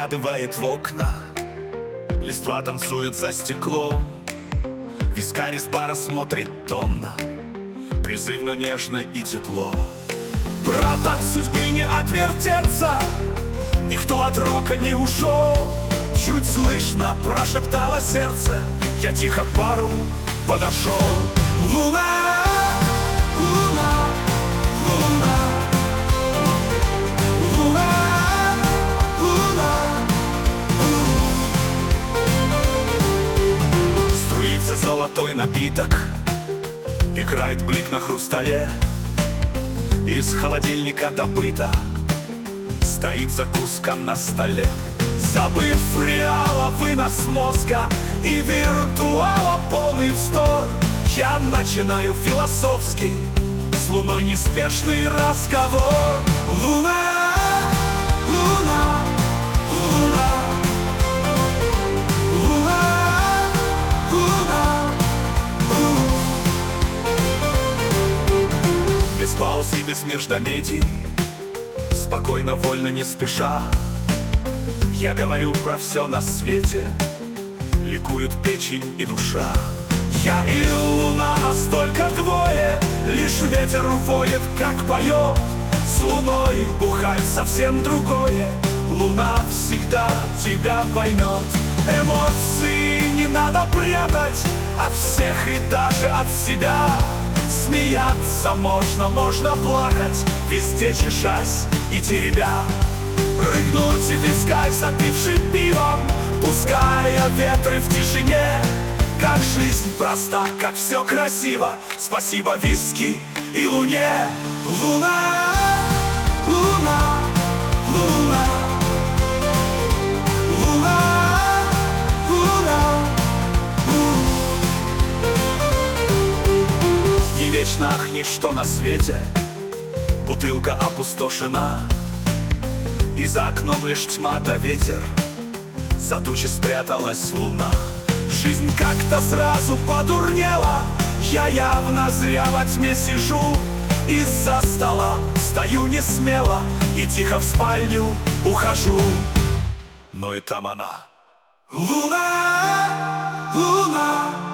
заглядывает в окна, листва танцует за стеклом. Вискарь из бара смотрит томно, призывно, нежно и тепло. Брат, от судьбы не отвертеться, никто от рока не ушел. Чуть слышно прошептало сердце, я тихо к бару подошел. Луна, луна, луна, луна, луна, струится золотой напиток, играет блик на хрустале. Из холодильника добыто, стоит закуска на столе. Забыв реала вынос мозга и виртуала полный вздор, я начинаю философский с луной неспешный разговор. Луна, луна, луна, луна, луна, без пауз и без междометий, спокойно, вольно, не спеша, я говорю про все на свете, ликуют печень и душа. Я и луна, настолько двое, лишь ветер воет, как поет. С луной бухает совсем другое, луна всегда тебя поймет. Эмоции не надо прятать от всех и даже от себя. Смеяться можно, можно плакать, везде чешась и теребя. Прыгнуть и вискать, запивший пивом, пуская ветры в тишине. Как жизнь проста, как все красиво, спасибо виски и луне. Луна, луна, луна, луна, луна, не вечно ничто на свете, бутылка опустошена, и за окном лишь тьма да ветер, за тучи спряталась луна. Жизнь как-то сразу подурнела, я явно зря во тьме сижу. Из-за стола встаю не смело и тихо в спальню ухожу. Но и там она. Луна, луна,